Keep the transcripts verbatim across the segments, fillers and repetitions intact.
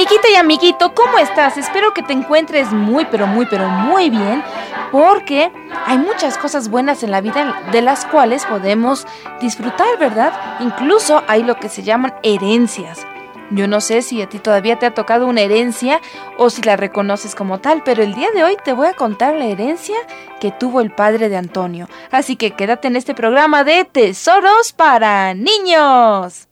Amiguita y amiguito, ¿cómo estás? Espero que te encuentres muy, pero muy, pero muy bien, porque hay muchas cosas buenas en la vida de las cuales podemos disfrutar, ¿verdad? Incluso hay lo que se llaman herencias. Yo no sé si a ti todavía te ha tocado una herencia o si la reconoces como tal, pero el día de hoy te voy a contar la herencia que tuvo el padre de Antonio. Así que quédate en este programa de Tesoros para Niños.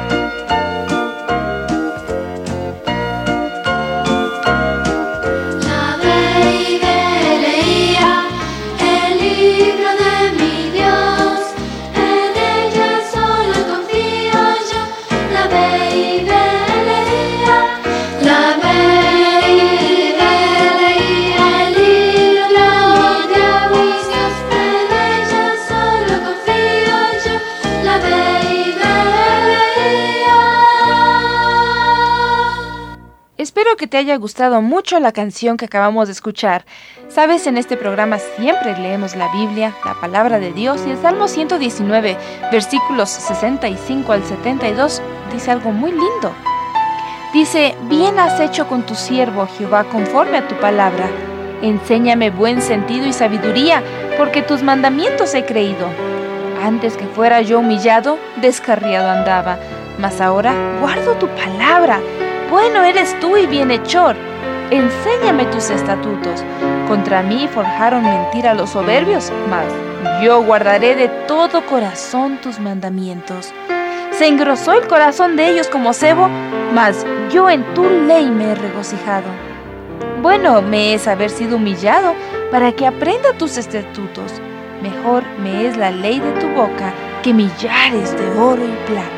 Espero que te haya gustado mucho la canción que acabamos de escuchar. Sabes, en este programa siempre leemos la Biblia, la palabra de Dios, y el Salmo ciento diecinueve, versículos sesenta y cinco al setenta y dos, dice algo muy lindo. Dice: bien has hecho con tu siervo, Jehová, conforme a tu palabra. Enséñame buen sentido y sabiduría, porque tus mandamientos he creído. Antes que fuera yo humillado, descarriado andaba, mas ahora guardo tu palabra. Bueno eres tú y bienhechor. Enséñame tus estatutos. Contra mí forjaron mentira los soberbios, mas yo guardaré de todo corazón tus mandamientos. Se engrosó el corazón de ellos como sebo, mas yo en tu ley me he regocijado. Bueno me es haber sido humillado, para que aprenda tus estatutos. Mejor me es la ley de tu boca que millares de oro y plata.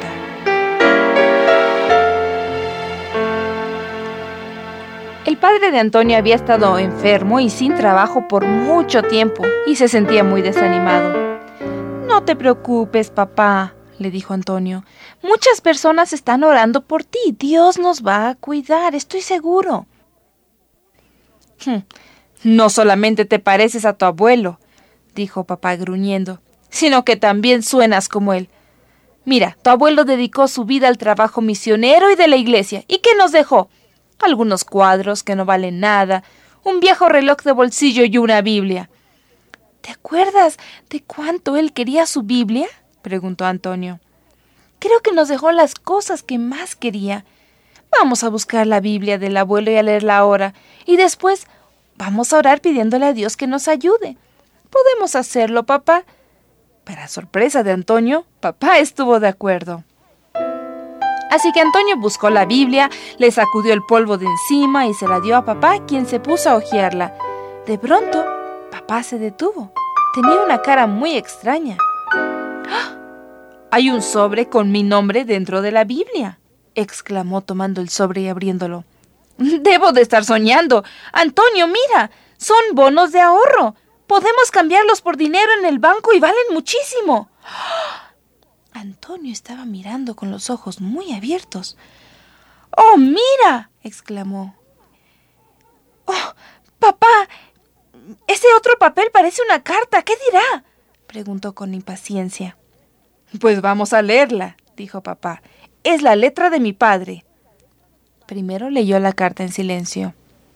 El padre de Antonio había estado enfermo y sin trabajo por mucho tiempo y se sentía muy desanimado. No te preocupes, papá, le dijo Antonio. Muchas personas están orando por ti. Dios nos va a cuidar, estoy seguro. No solamente te pareces a tu abuelo, dijo papá gruñendo, sino que también suenas como él. Mira, tu abuelo dedicó su vida al trabajo misionero y de la iglesia. ¿Y qué nos dejó? Algunos cuadros que no valen nada, un viejo reloj de bolsillo y una Biblia. ¿Te acuerdas de cuánto él quería su Biblia?, preguntó Antonio. Creo que nos dejó las cosas que más quería. Vamos a buscar la Biblia del abuelo y a leerla ahora, y después vamos a orar pidiéndole a Dios que nos ayude. ¿Podemos hacerlo, papá? Para sorpresa de Antonio, papá estuvo de acuerdo. Así que Antonio buscó la Biblia, le sacudió el polvo de encima y se la dio a papá, quien se puso a hojearla. De pronto, papá se detuvo. Tenía una cara muy extraña. ¡Ah! «Hay un sobre con mi nombre dentro de la Biblia», exclamó tomando el sobre y abriéndolo. «Debo de estar soñando. Antonio, mira, son bonos de ahorro. Podemos cambiarlos por dinero en el banco y valen muchísimo». ¡Ah! Antonio estaba mirando con los ojos muy abiertos. «¡Oh, mira!», exclamó. «¡Oh, papá! Ese otro papel parece una carta. ¿Qué dirá?», preguntó con impaciencia. «Pues vamos a leerla», dijo papá. «Es la letra de mi padre». Primero leyó la carta en silencio.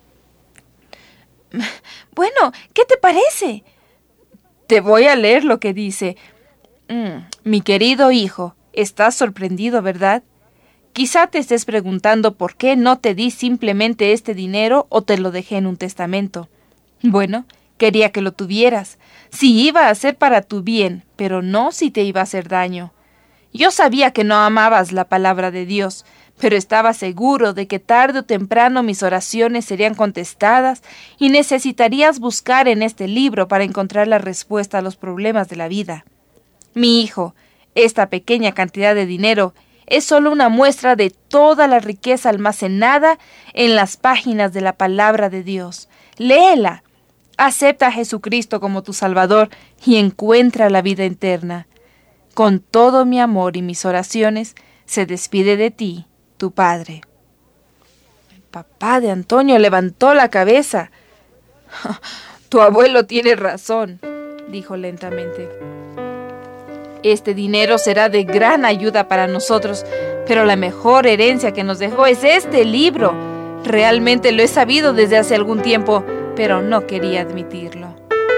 «Bueno, ¿qué te parece?». «Te voy a leer lo que dice. Mm, mi querido hijo, estás sorprendido, ¿verdad? Quizá te estés preguntando por qué no te di simplemente este dinero o te lo dejé en un testamento. Bueno, quería que lo tuvieras. Sí iba a ser para tu bien, pero no si te iba a hacer daño. Yo sabía que no amabas la palabra de Dios, pero estaba seguro de que tarde o temprano mis oraciones serían contestadas y necesitarías buscar en este libro para encontrar la respuesta a los problemas de la vida. Mi hijo, esta pequeña cantidad de dinero es solo una muestra de toda la riqueza almacenada en las páginas de la palabra de Dios. Léela, acepta a Jesucristo como tu Salvador y encuentra la vida eterna. Con todo mi amor y mis oraciones, se despide de ti, tu padre». El papá de Antonio levantó la cabeza. «Tu abuelo tiene razón», dijo lentamente. Este dinero será de gran ayuda para nosotros, pero la mejor herencia que nos dejó es este libro. Realmente lo he sabido desde hace algún tiempo, pero no quería admitirlo.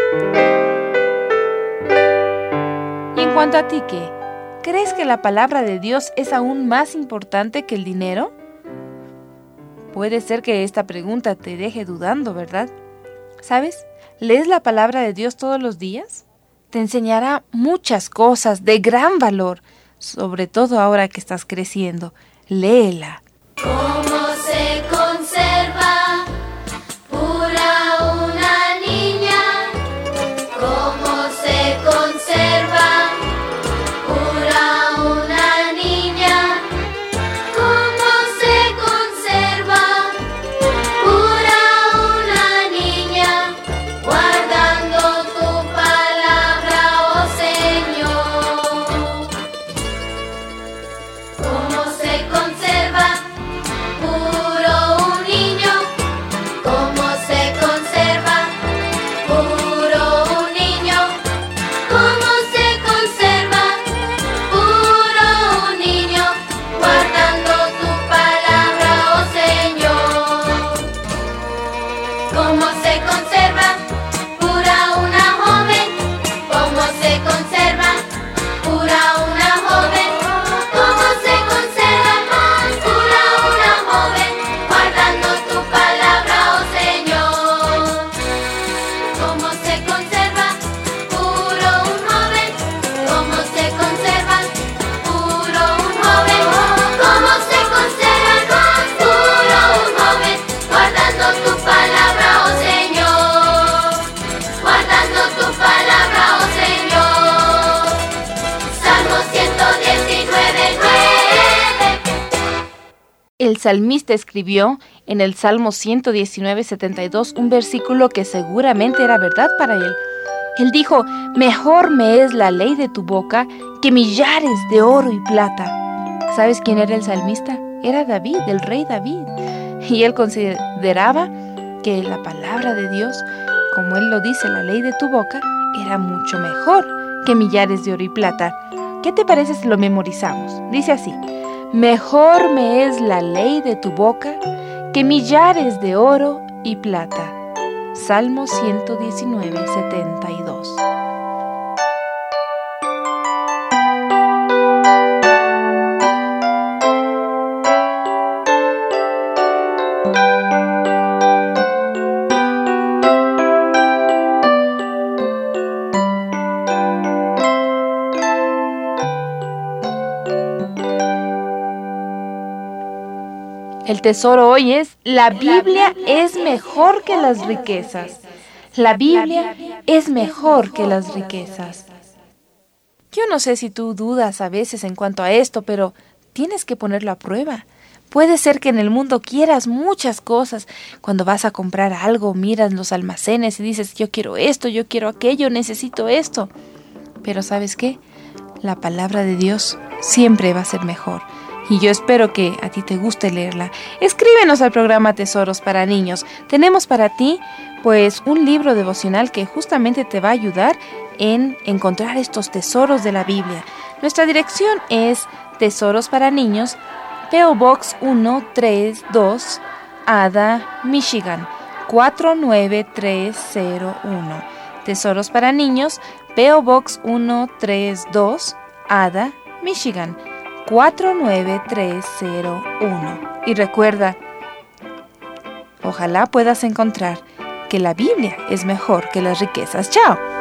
Y en cuanto a ti, ¿qué? ¿Crees que la palabra de Dios es aún más importante que el dinero? Puede ser que esta pregunta te deje dudando, ¿verdad? ¿Sabes? ¿Lees la palabra de Dios todos los días? Te enseñará muchas cosas de gran valor, sobre todo ahora que estás creciendo. Léela. ¿Cómo se conserva pura una niña? ¿Cómo se conserva pura una niña? ¿Cómo se conserva pura una niña? Guardando tu palabra, oh Señor. ¿Cómo se conserva puro un niño? ¿Cómo se conserva puro un niño? ¿Cómo se conserva puro un niño? Guardando tu palabra, oh Señor. ¿Cómo se conserva pura una joven? ¿Cómo se conserva pura una joven? ¿Cómo se conserva pura una joven? Guardando tu palabra, oh Señor. ¿Cómo se conserva puro un joven? ¿Cómo se conserva puro un joven? ¿Cómo se conserva puro un joven? Guardando tu palabra, oh Señor. Guardando tu palabra, oh Señor. Salmo ciento diecinueve, nueve. El salmista escribió en el Salmo ciento diecinueve, setenta y dos un versículo que seguramente era verdad para él. Él dijo: mejor me es la ley de tu boca que millares de oro y plata. ¿Sabes quién era el salmista? Era David, el rey David. Y él consideraba que la palabra de Dios, como él lo dice, la ley de tu boca, era mucho mejor que millares de oro y plata. ¿Qué te parece si lo memorizamos? Dice así: mejor me es la ley de tu boca que millares de oro y plata. Salmo ciento diecinueve, setenta y dos. El tesoro hoy es: la Biblia es mejor que las riquezas. La Biblia es mejor que las riquezas. Yo no sé si tú dudas a veces en cuanto a esto, pero tienes que ponerlo a prueba. Puede ser que en el mundo quieras muchas cosas. Cuando vas a comprar algo, miras los almacenes y dices: yo quiero esto, yo quiero aquello, necesito esto. Pero ¿sabes qué? La palabra de Dios siempre va a ser mejor. Y yo espero que a ti te guste leerla. Escríbenos al programa Tesoros para Niños. Tenemos para ti, pues, un libro devocional que justamente te va a ayudar en encontrar estos tesoros de la Biblia. Nuestra dirección es Tesoros para Niños, P O Box ciento treinta y dos, Ada, Michigan, cuatro nueve tres cero uno. Tesoros para Niños, P O Box ciento treinta y dos, Ada, Michigan, cuatro nueve tres cero uno. Y recuerda, ojalá puedas encontrar que la Biblia es mejor que las riquezas. ¡Chao!